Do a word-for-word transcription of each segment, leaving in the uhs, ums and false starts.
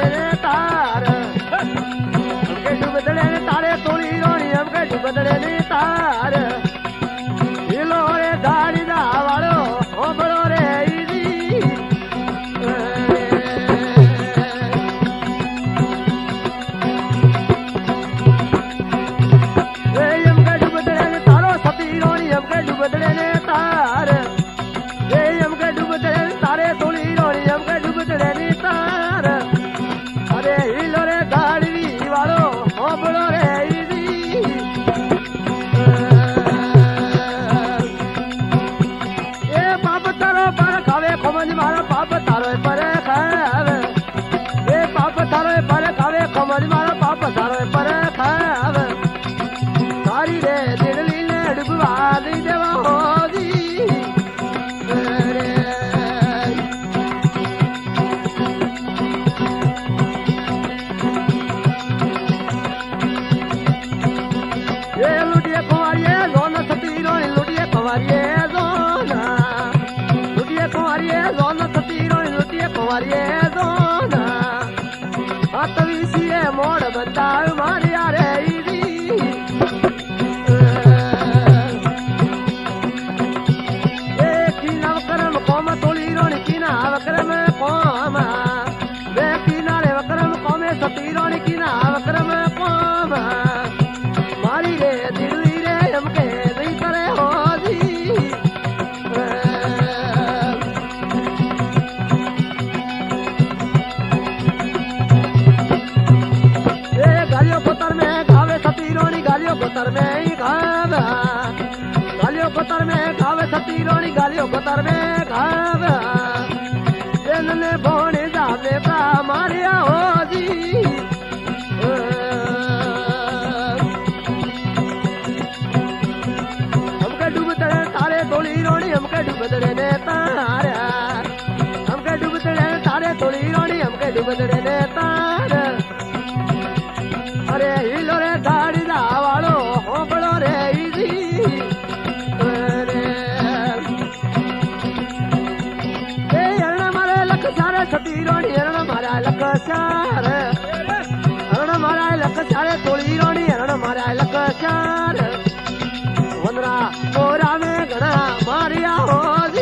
ने तार हमके डूबदड़े ने तारे तोली रोनी हमके डूबदड़े ने तार हिलो रे दाड़ी दा वालो ओ बड़ो रे इदी ए हमके डूबदड़े ने तारो सती रोनी हमके डूबदड़े ने तार ए हमके डूबदड़े ने तारे तोली रोनी हमके डूबदड़े ने तार अरे हिलो रे दाड़ी वालो ओ बड़ो रे इदी ए पाप तारो पर खावे खमज मारो पाप तारो पर खावे ए पाप तारो पर खावे खमज मारो पाप तारो पर खावे सारी रे दिलली ने डुबवा दी देवा होदी ये लुटिए कुंवारिये जोन सती रोनी लुटिए कुंवारिये जोना लुटिए कुंवारिये जोन सती रोनी लुटिए कुंवारिये जोना आतवीसीए मोड़ बंदा मारिया रे इदी ए कीना वकरम कौम तोली रोनी कीना वकरम कौम वे कीना रे वकरम कौमे सती रोनी कीना वकरम कौम मारी रे दिल्ली रे हमके नहीं करे होदी ए गालियों कोतर में खावे सती रोनी गालियों कोतर में ही खावे गालियों कोतर में खावे सती रोनी गालियों कोतर में खावे इनने बोने जावे का मारिया होदी डूबदड़े तारे तोली रोनी हमके डूबदड़े ने तार हमके डूबदड़े तारे तोली रोनी हमके डूबदड़े ने तार अरे हिलो रे दाड़ी दा वालो हो बड़ो रे इदी ए अरण मारे लख सारे सती रोनी अरण मारा लख सारे अरण मारा लख सारे तोली रोनी अरण मारा लख सारे वंदरा मोरा में घना मारिया होदी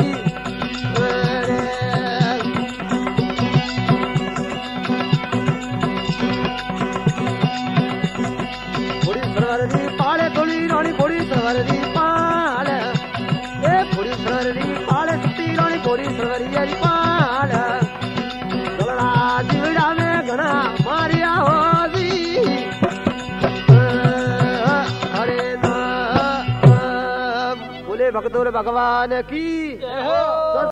पुड़ी सरवर दी पाले तोली रोनी पुड़ी सरवर दी पाले ए पुड़ी सरवर दी पाले सती रोनी पुड़ी सरवर दी पाले गलड़ा जीवड़ा में घना मारिया होदी भगतोर भगवान की जय हो।